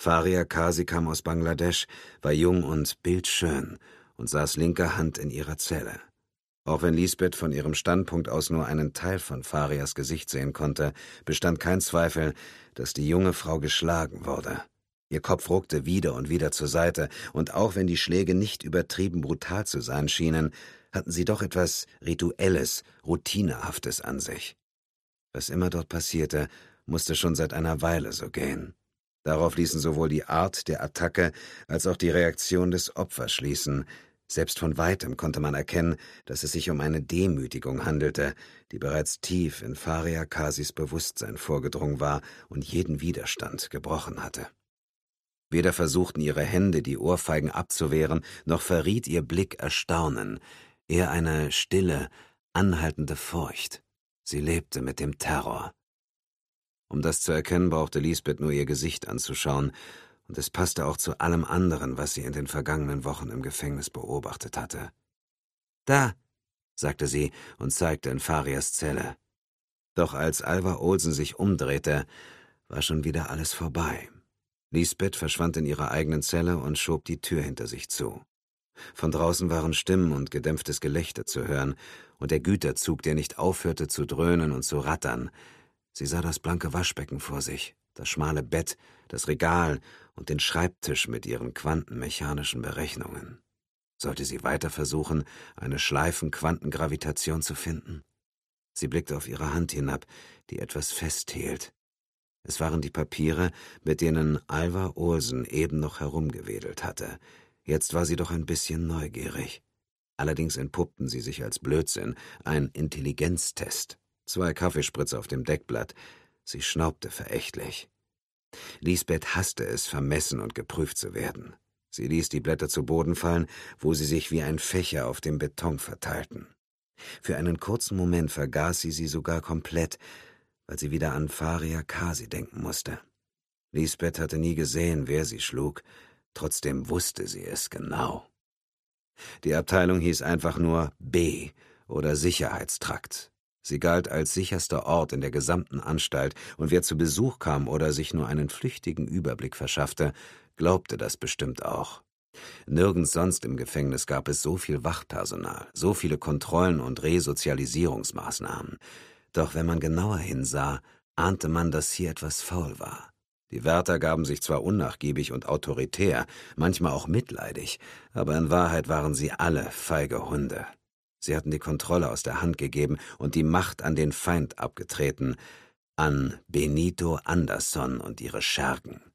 Faria Kasi kam aus Bangladesch, war jung und bildschön und saß linker Hand in ihrer Zelle. Auch wenn Lisbeth von ihrem Standpunkt aus nur einen Teil von Farias Gesicht sehen konnte, bestand kein Zweifel, dass die junge Frau geschlagen wurde. Ihr Kopf ruckte wieder und wieder zur Seite, und auch wenn die Schläge nicht übertrieben brutal zu sein schienen, hatten sie doch etwas Rituelles, Routinehaftes an sich. Was immer dort passierte, musste schon seit einer Weile so gehen. Darauf ließen sowohl die Art der Attacke als auch die Reaktion des Opfers schließen. Selbst von weitem konnte man erkennen, dass es sich um eine Demütigung handelte, die bereits tief in Faria Kasis Bewusstsein vorgedrungen war und jeden Widerstand gebrochen hatte. Weder versuchten ihre Hände, die Ohrfeigen abzuwehren, noch verriet ihr Blick Erstaunen, eher eine stille, anhaltende Furcht. Sie lebte mit dem Terror. Um das zu erkennen, brauchte Lisbeth nur ihr Gesicht anzuschauen, und es passte auch zu allem anderen, was sie in den vergangenen Wochen im Gefängnis beobachtet hatte. »Da«, sagte sie und zeigte in Farias Zelle. Doch als Alva Olsen sich umdrehte, war schon wieder alles vorbei. Lisbeth verschwand in ihrer eigenen Zelle und schob die Tür hinter sich zu. Von draußen waren Stimmen und gedämpftes Gelächter zu hören, und der Güterzug, der nicht aufhörte zu dröhnen und zu rattern. Sie sah das blanke Waschbecken vor sich, das schmale Bett, das Regal und den Schreibtisch mit ihren quantenmechanischen Berechnungen. Sollte sie weiter versuchen, eine Schleifenquantengravitation zu finden? Sie blickte auf ihre Hand hinab, die etwas festhielt. Es waren die Papiere, mit denen Alva Olsen eben noch herumgewedelt hatte. Jetzt war sie doch ein bisschen neugierig. Allerdings entpuppten sie sich als Blödsinn, ein Intelligenztest. 2 Kaffeespritzer auf dem Deckblatt. Sie schnaubte verächtlich. Lisbeth hasste es, vermessen und geprüft zu werden. Sie ließ die Blätter zu Boden fallen, wo sie sich wie ein Fächer auf dem Beton verteilten. Für einen kurzen Moment vergaß sie sogar komplett, weil sie wieder an Faria Kasi denken musste. Lisbeth hatte nie gesehen, wer sie schlug, trotzdem wusste sie es genau. Die Abteilung hieß einfach nur B oder Sicherheitstrakt. Sie galt als sicherster Ort in der gesamten Anstalt, und wer zu Besuch kam oder sich nur einen flüchtigen Überblick verschaffte, glaubte das bestimmt auch. Nirgends sonst im Gefängnis gab es so viel Wachpersonal, so viele Kontrollen und Resozialisierungsmaßnahmen. Doch wenn man genauer hinsah, ahnte man, dass hier etwas faul war. Die Wärter gaben sich zwar unnachgiebig und autoritär, manchmal auch mitleidig, aber in Wahrheit waren sie alle feige Hunde. Sie hatten die Kontrolle aus der Hand gegeben und die Macht an den Feind abgetreten, an Benito Andersson und ihre Schergen.